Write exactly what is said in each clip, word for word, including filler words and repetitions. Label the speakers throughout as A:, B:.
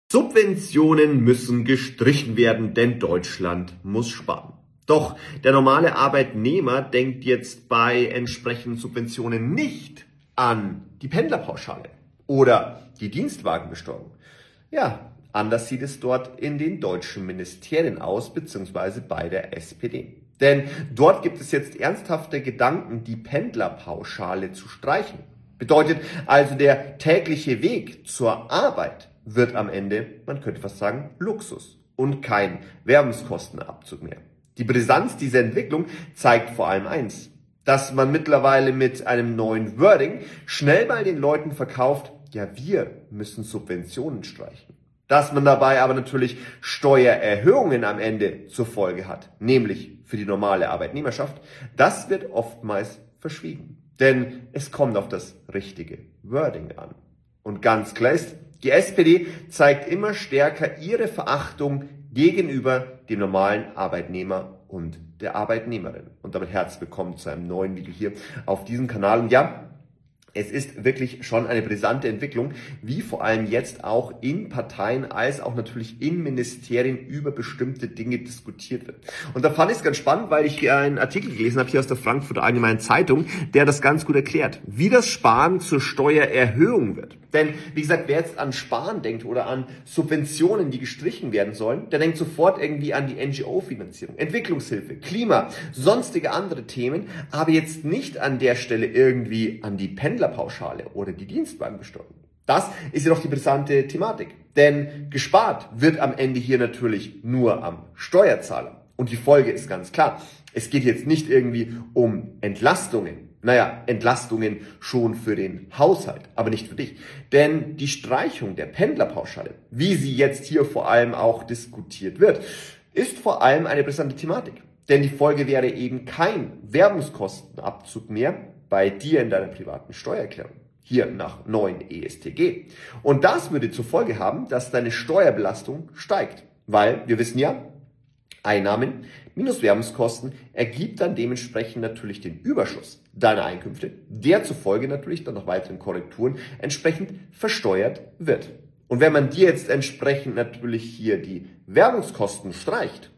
A: Subventionen müssen gestrichen werden, denn Deutschland muss sparen. Doch der normale Arbeitnehmer denkt jetzt bei entsprechenden Subventionen nicht an die Pendlerpauschale oder die Dienstwagenbesteuerung. Ja, anders sieht es dort in den deutschen Ministerien aus, beziehungsweise bei der S P D. Denn dort gibt es jetzt ernsthafte Gedanken, die Pendlerpauschale zu streichen. Bedeutet also, der tägliche Weg zur Arbeit wird am Ende, man könnte fast sagen, Luxus und kein Werbungskostenabzug mehr. Die Brisanz dieser Entwicklung zeigt vor allem eins, dass man mittlerweile mit einem neuen Wording schnell mal den Leuten verkauft, ja, wir müssen Subventionen streichen. Dass man dabei aber natürlich Steuererhöhungen am Ende zur Folge hat, nämlich für die normale Arbeitnehmerschaft, das wird oftmals verschwiegen. Denn es kommt auf das richtige Wording an. Und ganz klar ist, die S P D zeigt immer stärker ihre Verachtung gegenüber dem normalen Arbeitnehmer und der Arbeitnehmerin. Und damit herzlich willkommen zu einem neuen Video hier auf diesem Kanal. Und ja, es ist wirklich schon eine brisante Entwicklung, wie vor allem jetzt auch in Parteien als auch natürlich in Ministerien über bestimmte Dinge diskutiert wird. Und da fand ich es ganz spannend, weil ich einen Artikel gelesen habe hier aus der Frankfurter Allgemeinen Zeitung, der das ganz gut erklärt, wie das Sparen zur Steuererhöhung wird. Denn, wie gesagt, wer jetzt an Sparen denkt oder an Subventionen, die gestrichen werden sollen, der denkt sofort irgendwie an die N G O-Finanzierung, Entwicklungshilfe, Klima, sonstige andere Themen, aber jetzt nicht an der Stelle irgendwie an die Pendlerpauschale oder die Dienstwagenbesteuerung. Das ist ja doch die brisante Thematik. Denn gespart wird am Ende hier natürlich nur am Steuerzahler. Und die Folge ist ganz klar. Es geht jetzt nicht irgendwie um Entlastungen. Naja, Entlastungen schon für den Haushalt, aber nicht für dich. Denn die Streichung der Pendlerpauschale, wie sie jetzt hier vor allem auch diskutiert wird, ist vor allem eine brisante Thematik. Denn die Folge wäre eben kein Werbungskostenabzug mehr bei dir in deiner privaten Steuererklärung, hier nach neuen E S T G. Und das würde zur Folge haben, dass deine Steuerbelastung steigt. Weil wir wissen ja, Einnahmen minus Werbungskosten ergibt dann dementsprechend natürlich den Überschuss deiner Einkünfte, der zufolge natürlich dann nach weiteren Korrekturen entsprechend versteuert wird. Und wenn man dir jetzt entsprechend natürlich hier die Werbungskosten streicht,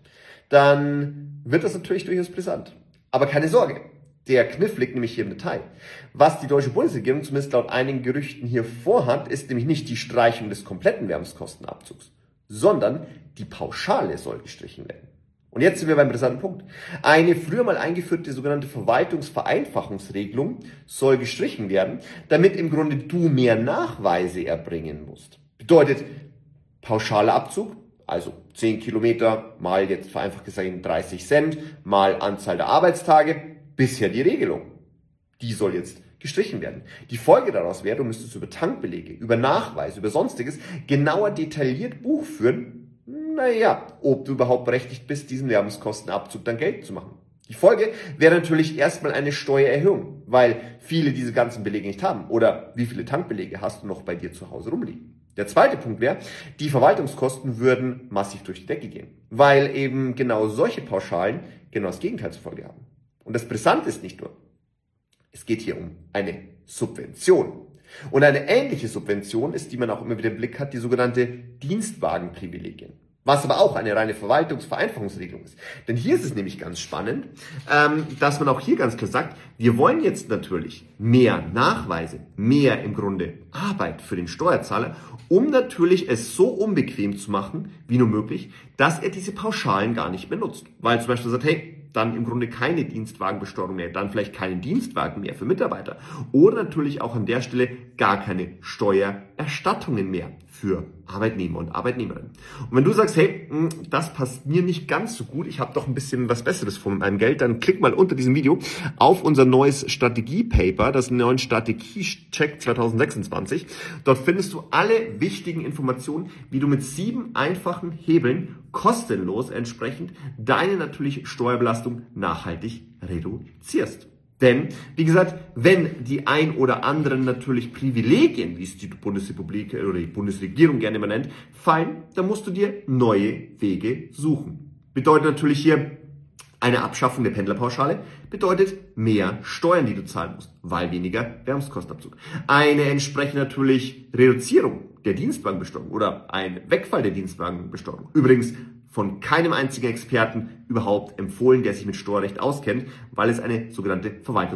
A: dann wird das natürlich durchaus brisant. Aber keine Sorge, der Kniff liegt nämlich hier im Detail. Was die deutsche Bundesregierung zumindest laut einigen Gerüchten hier vorhat, ist nämlich nicht die Streichung des kompletten Werbungskostenabzugs, sondern die Pauschale soll gestrichen werden. Und jetzt sind wir beim brisanten Punkt. Eine früher mal eingeführte sogenannte Verwaltungsvereinfachungsregelung soll gestrichen werden, damit im Grunde du mehr Nachweise erbringen musst. Bedeutet, pauschaler Abzug, also zehn Kilometer mal jetzt vereinfacht gesagt dreißig Cent, mal Anzahl der Arbeitstage, bisher die Regelung. Die soll jetzt gestrichen werden. Die Folge daraus wäre, du müsstest über Tankbelege, über Nachweise, über Sonstiges genauer detailliert Buch führen, naja, ob du überhaupt berechtigt bist, diesen Werbungskostenabzug dann Geld zu machen. Die Folge wäre natürlich erstmal eine Steuererhöhung, weil viele diese ganzen Belege nicht haben. Oder wie viele Tankbelege hast du noch bei dir zu Hause rumliegen? Der zweite Punkt wäre, die Verwaltungskosten würden massiv durch die Decke gehen, weil eben genau solche Pauschalen genau das Gegenteil zur Folge haben. Und das Brisante ist nicht nur, es geht hier um eine Subvention. Und eine ähnliche Subvention ist, die man auch immer wieder im Blick hat, die sogenannte Dienstwagenprivilegien. Was aber auch eine reine Verwaltungsvereinfachungsregelung ist. Denn hier ist es nämlich ganz spannend, ähm, dass man auch hier ganz klar sagt, wir wollen jetzt natürlich mehr Nachweise, mehr im Grunde Arbeit für den Steuerzahler, um natürlich es so unbequem zu machen, wie nur möglich, dass er diese Pauschalen gar nicht mehr nutzt. Weil zum Beispiel sagt, hey, dann im Grunde keine Dienstwagenbesteuerung mehr, dann vielleicht keinen Dienstwagen mehr für Mitarbeiter oder natürlich auch an der Stelle gar keine Steuererstattungen mehr für Arbeitnehmer und Arbeitnehmerinnen. Und wenn du sagst, hey, das passt mir nicht ganz so gut, ich habe doch ein bisschen was Besseres vor mit meinem Geld, dann klick mal unter diesem Video auf unser neues Strategiepaper, das neuen Strategiecheck zwanzig sechsundzwanzig. Dort findest du alle wichtigen Informationen, wie du mit sieben einfachen Hebeln kostenlos entsprechend deine natürlich Steuerbelastung nachhaltig reduzierst. Denn, wie gesagt, wenn die ein oder anderen natürlich Privilegien, wie es die Bundesrepublik oder die Bundesregierung gerne immer nennt, fallen, dann musst du dir neue Wege suchen. Bedeutet natürlich hier eine Abschaffung der Pendlerpauschale, bedeutet mehr Steuern, die du zahlen musst, weil weniger Werbungskostenabzug. Eine entsprechende natürlich Reduzierung der Dienstwagenbesteuerung oder ein Wegfall der Dienstwagenbesteuerung. Übrigens von keinem einzigen Experten überhaupt empfohlen, der sich mit Steuerrecht auskennt, weil es eine sogenannte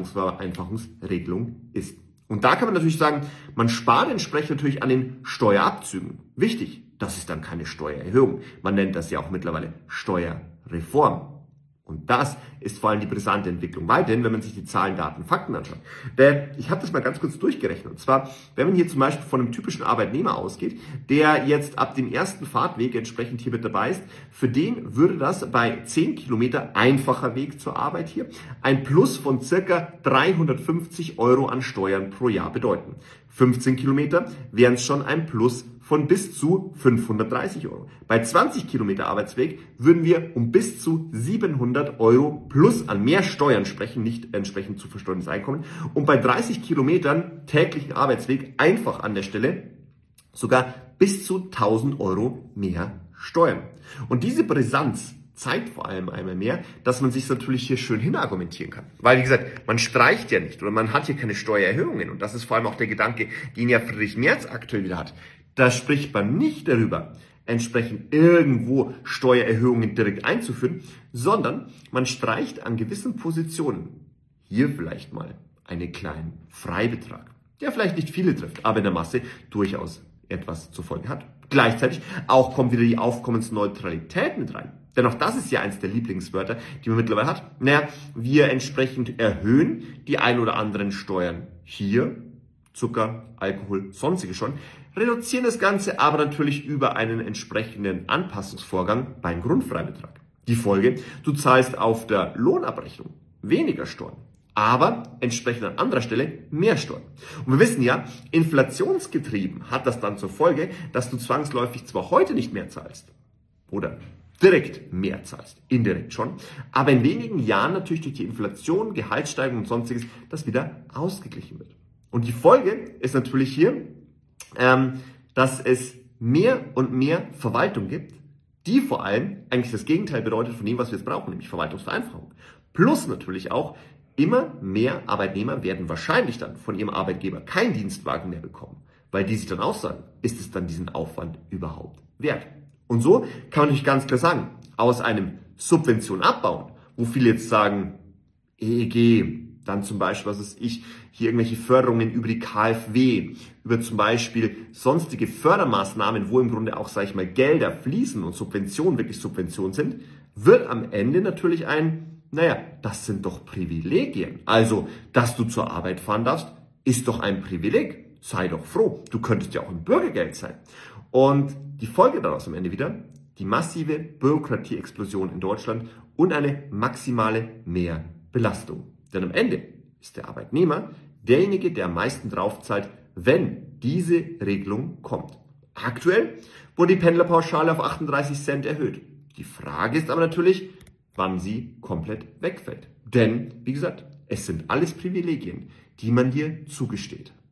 A: Verwaltungsvereinfachungsregelung ist. Und da kann man natürlich sagen, man spart entsprechend natürlich an den Steuerabzügen. Wichtig, das ist dann keine Steuererhöhung. Man nennt das ja auch mittlerweile Steuerreform. Und das ist vor allem die brisante Entwicklung weiterhin, wenn man sich die Zahlen, Daten, Fakten anschaut. Denn ich habe das mal ganz kurz durchgerechnet. Und zwar, wenn man hier zum Beispiel von einem typischen Arbeitnehmer ausgeht, der jetzt ab dem ersten Fahrtweg entsprechend hier mit dabei ist, für den würde das bei zehn Kilometer einfacher Weg zur Arbeit hier ein Plus von circa dreihundertfünfzig Euro an Steuern pro Jahr bedeuten. fünfzehn Kilometer wären es schon ein Plus von bis zu fünfhundertdreißig Euro. Bei zwanzig Kilometer Arbeitsweg würden wir um bis zu siebenhundert Euro plus an mehr Steuern sprechen, nicht entsprechend zu versteuerndes Einkommen. Und bei dreißig Kilometern täglichen Arbeitsweg einfach an der Stelle sogar bis zu tausend Euro mehr Steuern. Und diese Brisanz zeigt vor allem einmal mehr, dass man sich natürlich hier schön hinargumentieren kann. Weil, wie gesagt, man streicht ja nicht oder man hat hier keine Steuererhöhungen. Und das ist vor allem auch der Gedanke, den ja Friedrich Merz aktuell wieder hat. Da spricht man nicht darüber, entsprechend irgendwo Steuererhöhungen direkt einzuführen, sondern man streicht an gewissen Positionen hier vielleicht mal einen kleinen Freibetrag, der vielleicht nicht viele trifft, aber in der Masse durchaus etwas zur Folge hat. Gleichzeitig auch kommt wieder die Aufkommensneutralität mit rein. Denn auch das ist ja eins der Lieblingswörter, die man mittlerweile hat. Naja, wir entsprechend erhöhen die ein oder anderen Steuern hier, Zucker, Alkohol, sonstige schon, reduzieren das Ganze aber natürlich über einen entsprechenden Anpassungsvorgang beim Grundfreibetrag. Die Folge, du zahlst auf der Lohnabrechnung weniger Steuern, aber entsprechend an anderer Stelle mehr Steuern. Und wir wissen ja, inflationsgetrieben hat das dann zur Folge, dass du zwangsläufig zwar heute nicht mehr zahlst oder direkt mehr zahlst, indirekt schon, aber in wenigen Jahren natürlich durch die Inflation, Gehaltssteigerung und sonstiges, das wieder ausgeglichen wird. Und die Folge ist natürlich hier, ähm, dass es mehr und mehr Verwaltung gibt, die vor allem eigentlich das Gegenteil bedeutet von dem, was wir jetzt brauchen, nämlich Verwaltungsvereinfachung. Plus natürlich auch, immer mehr Arbeitnehmer werden wahrscheinlich dann von ihrem Arbeitgeber keinen Dienstwagen mehr bekommen, weil die sich dann auch sagen, ist es dann diesen Aufwand überhaupt wert? Und so kann man natürlich ganz klar sagen, aus einem Subvention abbauen, wo viele jetzt sagen, E E G, dann zum Beispiel, was weiß ich, hier irgendwelche Förderungen über die K f W, über zum Beispiel sonstige Fördermaßnahmen, wo im Grunde auch, sage ich mal, Gelder fließen und Subventionen wirklich Subventionen sind, wird am Ende natürlich ein, naja, das sind doch Privilegien. Also, dass du zur Arbeit fahren darfst, ist doch ein Privileg. Sei doch froh. Du könntest ja auch ein Bürgergeld sein. Und die Folge daraus am Ende wieder, die massive Bürokratieexplosion in Deutschland und eine maximale Mehrbelastung. Denn am Ende ist der Arbeitnehmer derjenige, der am meisten draufzahlt, wenn diese Regelung kommt. Aktuell wurde die Pendlerpauschale auf achtunddreißig Cent erhöht. Die Frage ist aber natürlich, wann sie komplett wegfällt. Denn, wie gesagt, es sind alles Privilegien, die man dir zugesteht.